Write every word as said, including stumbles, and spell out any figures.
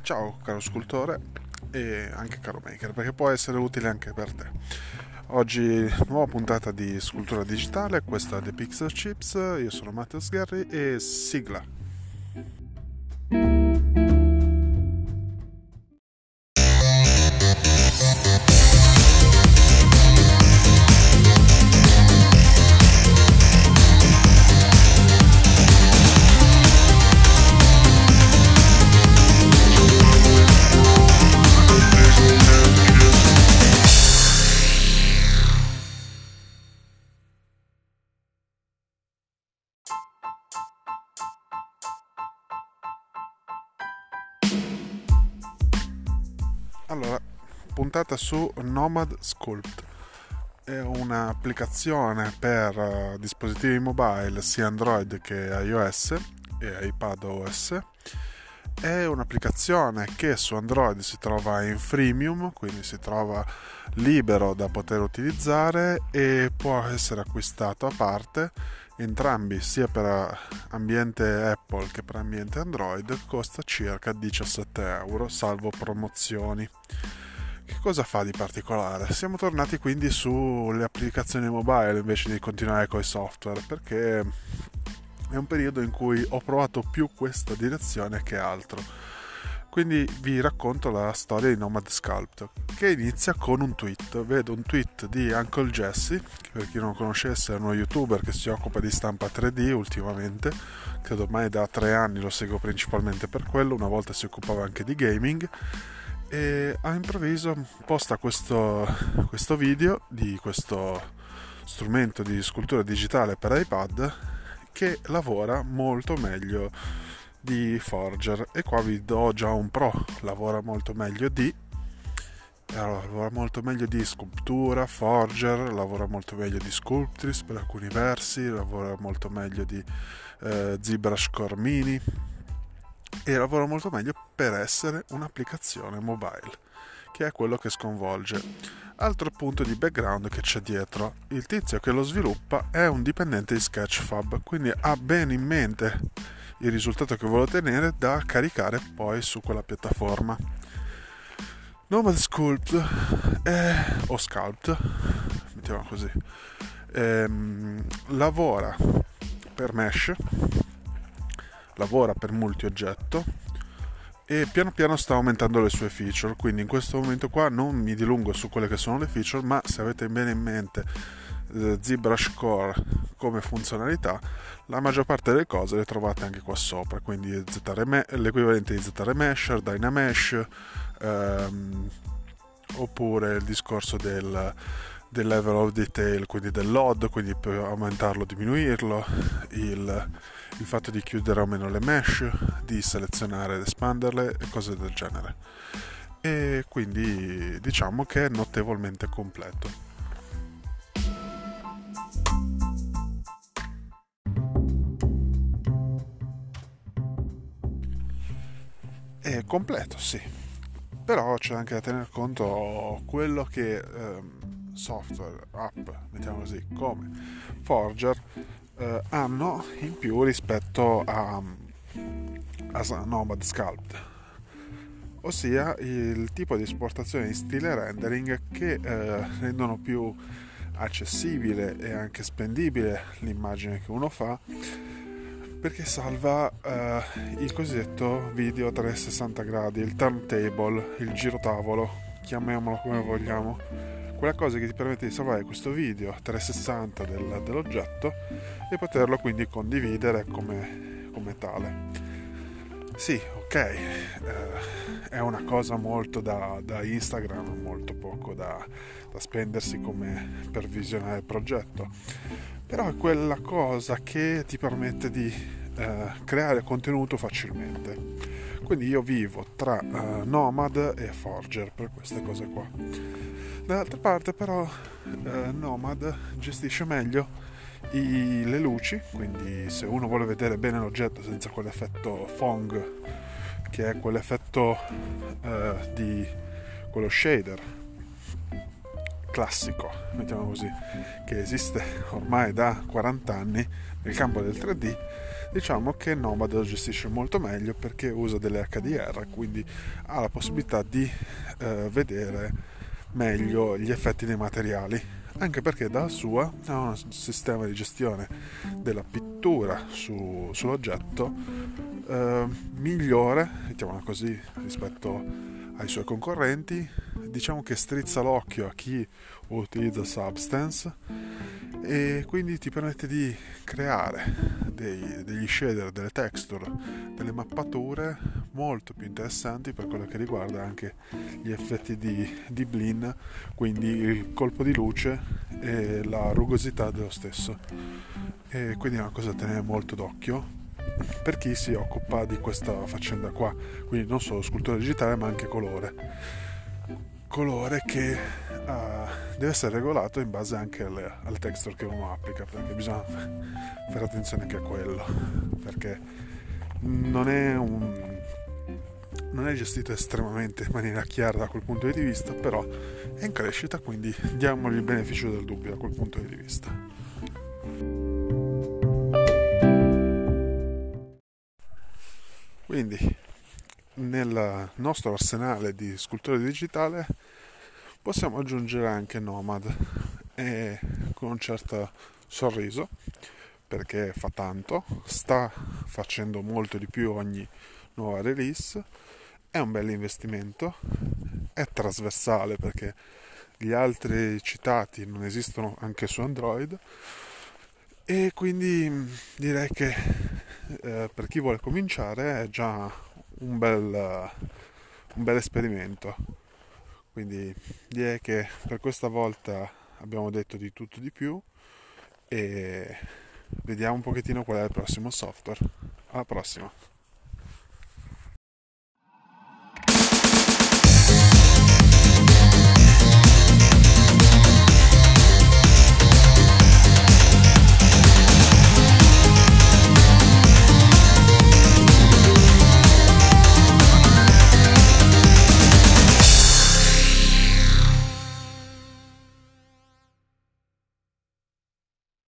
Ciao caro scultore e anche caro maker, perché può essere utile anche per te. Oggi nuova puntata di Scultura Digitale, questa è The Pixel Chips, io sono Matteo Sgherri e sigla. Allora, puntata su Nomad Sculpt. È un'applicazione per uh, dispositivi mobile sia Android che iOS e iPadOS. È un'applicazione che su Android si trova in freemium, quindi si trova libero da poter utilizzare e può essere acquistato a parte. Entrambi, sia per ambiente Apple che per ambiente Android, costa circa diciassette euro, salvo promozioni. Che cosa fa di particolare? Siamo tornati quindi sulle applicazioni mobile invece di continuare con i software, perché è un periodo in cui ho provato più questa direzione che altro. Quindi vi racconto la storia di Nomad Sculpt, che inizia con un tweet. Vedo un tweet di Uncle Jesse, che per chi non conoscesse è uno youtuber che si occupa di stampa tre D ultimamente, credo ormai da tre anni lo seguo principalmente per quello, una volta si occupava anche di gaming, e all'improvviso posta questo, questo video di questo strumento di scultura digitale per iPad che lavora molto meglio di Forger, e qua vi do già un pro. Lavora molto meglio di allora, lavora molto meglio di Sculptura, Forger, lavora molto meglio di Sculptris per alcuni versi, lavora molto meglio di eh, ZBrush Core Mini e lavora molto meglio per essere un'applicazione mobile, che è quello che sconvolge. Altro punto di background che c'è dietro: il tizio che lo sviluppa è un dipendente di Sketchfab, quindi ha bene in mente il risultato che vuole ottenere da caricare poi su quella piattaforma. Nomad Sculpt è, o Sculpt, mettiamo così, ehm, lavora per mesh, lavora per multi-oggetto e piano piano sta aumentando le sue feature. Quindi in questo momento qua non mi dilungo su quelle che sono le feature, ma se avete bene in mente eh, ZBrush Core come funzionalità, la maggior parte delle cose le trovate anche qua sopra, quindi l'equivalente di ZRemesher, Dynamesh, ehm, oppure il discorso del, del level of detail, quindi del load, quindi per aumentarlo o diminuirlo, il, il fatto di chiudere o meno le mesh, di selezionare ed espanderle e cose del genere. E quindi diciamo che è notevolmente completo. È completo, sì, però c'è anche da tener conto quello che ehm, software, app, mettiamo così, come Forger eh, hanno in più rispetto a, a Nomad Sculpt, ossia il tipo di esportazione in stile rendering che eh, rendono più accessibile e anche spendibile l'immagine che uno fa, perché salva eh, il cosiddetto video trecentosessanta gradi, il turntable, il girotavolo, chiamiamolo come vogliamo, quella cosa che ti permette di salvare questo video trecentosessanta del, dell'oggetto e poterlo quindi condividere come, come tale. Sì, ok, eh, è una cosa molto da, da Instagram, molto poco da, da spendersi come per visionare il progetto, però è quella cosa che ti permette di eh, creare contenuto facilmente. Quindi io vivo tra eh, Nomad e Forger per queste cose qua. Dall'altra parte però eh, Nomad gestisce meglio I, le luci, quindi se uno vuole vedere bene l'oggetto senza quell'effetto Fong, che è quell'effetto eh, di quello shader classico, mettiamo così, che esiste ormai da quaranta anni nel campo del tre D, Diciamo che Nomad lo gestisce molto meglio perché usa delle H D R, quindi ha la possibilità di eh, vedere meglio gli effetti dei materiali, anche perché dalla sua ha un sistema di gestione della pittura su, sull'oggetto eh, migliore, mettiamola così, rispetto ai suoi concorrenti. Diciamo che strizza l'occhio a chi utilizza Substance e quindi ti permette di creare dei, degli shader, delle texture, delle mappature molto più interessanti per quello che riguarda anche gli effetti di, di blin, quindi il colpo di luce e la rugosità dello stesso. E quindi è una cosa da tenere molto d'occhio per chi si occupa di questa faccenda qua, quindi non solo scultura digitale ma anche colore colore che uh, deve essere regolato in base anche alle, alle texture che uno applica, perché bisogna fare attenzione anche a quello, perché non è un non è gestito estremamente in maniera chiara da quel punto di vista, però è in crescita, quindi diamogli il beneficio del dubbio da quel punto di vista. Quindi nel nostro arsenale di scultura digitale possiamo aggiungere anche Nomad, e con un certo sorriso, perché fa tanto, sta facendo molto di più ogni nuova release, è un bel investimento, è trasversale perché gli altri citati non esistono anche su Android, e quindi direi che eh, per chi vuole cominciare è già un bel, un bel esperimento. Quindi direi che per questa volta abbiamo detto di tutto di più e vediamo un pochettino qual è il prossimo software. Alla prossima!